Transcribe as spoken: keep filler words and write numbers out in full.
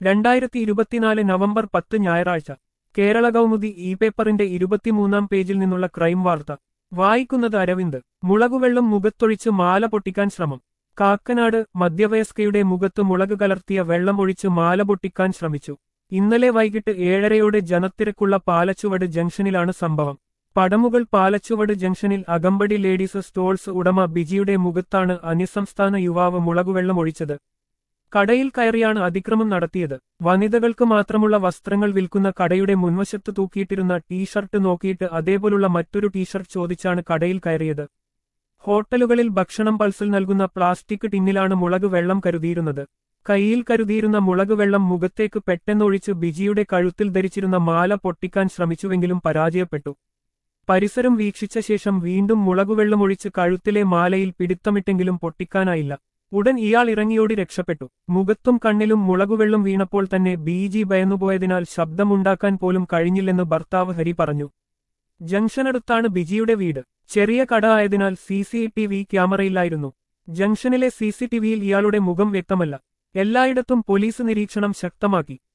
രണ്ടായിരത്തി ഇരുപത്തിനാല് നവംബർ പത്ത് ഞായറാഴ്ച കേരള കൗമുദി ഇ പേപ്പറിന്റെ ഇരുപത്തിമൂന്നാം പേജിൽ നിന്നുള്ള ക്രൈം വാർത്ത വായിക്കുന്നത് അരവിന്ദ്. മുളകുവെള്ളം മുഖത്തൊഴിച്ച് മാല പൊട്ടിക്കാൻ ശ്രമം. കാക്കനാട് മധ്യവയസ്കയുടെ മുഖത്ത് മുളക് കലർത്തിയ വെള്ളം ഒഴിച്ച് മാല പൊട്ടിക്കാൻ ശ്രമിച്ചു. ഇന്നലെ വൈകിട്ട് ഏഴരയോടെ ജനത്തിരക്കുള്ള പാലച്ചുവട് ജംഗ്ഷനിലാണ് സംഭവം. പടമുകൾ പാലച്ചുവട് ജംഗ്ഷനിൽ അകമ്പടി ലേഡീസ് സ്റ്റോൾസ് ഉടമ ബിജിയുടെ മുഖത്താണ് അന്യസംസ്ഥാന യുവാവ് മുളകുവെള്ളം ഒഴിച്ചത്. കടയിൽ കയറിയാണ് അതിക്രമം നടത്തിയത്. വനിതകൾക്ക് മാത്രമുള്ള വസ്ത്രങ്ങൾ വിൽക്കുന്ന കടയുടെ മുൻവശത്ത് തൂക്കിയിട്ടിരുന്ന ടീഷർട്ട് നോക്കിയിട്ട് അതേപോലുള്ള മറ്റൊരു ടീഷർട്ട് ചോദിച്ചാണ് കടയിൽ കയറിയത്. ഹോട്ടലുകളിൽ ഭക്ഷണം പൾസിൽ നൽകുന്ന പ്ലാസ്റ്റിക് ടിന്നിലാണ് മുളക് വെള്ളം കരുതിയിരുന്നത്. കൈയിൽ കരുതിയിരുന്ന മുളക് വെള്ളം മുഖത്തേക്ക് പെട്ടെന്നൊഴിച്ച് ബിജിയുടെ കഴുത്തിൽ ധരിച്ചിരുന്ന മാല പൊട്ടിക്കാൻ ശ്രമിച്ചുവെങ്കിലും പരാജയപ്പെട്ടു. പരിസരം വീക്ഷിച്ച ശേഷം വീണ്ടും മുളകുവെള്ളമൊഴിച്ച് കഴുത്തിലെ മാലയിൽ പിടിത്തമിട്ടെങ്കിലും പൊട്ടിക്കാനായില്ല. ഉടൻ ഇയാൾ ഇറങ്ങിയോടി രക്ഷപ്പെട്ടു. മുഖത്തും കണ്ണിലും മുളകുവെള്ളം വീണപ്പോൾ തന്നെ ബിജി ഭയന്നുപോയതിനാൽ ശബ്ദമുണ്ടാക്കാൻ പോലും കഴിഞ്ഞില്ലെന്ന് ഭർത്താവ് ഹരി പറഞ്ഞു. ജംഗ്ഷനടുത്താണ് ബിജിയുടെ വീട്. ചെറിയ കട ആയതിനാൽ സി സി ടി വി ക്യാമറയില്ലായിരുന്നു. ജംഗ്ഷനിലെ സി സി ടി വിയിൽ ഇയാളുടെ മുഖം വ്യക്തമല്ല. എല്ലായിടത്തും പോലീസ് നിരീക്ഷണം ശക്തമാക്കി.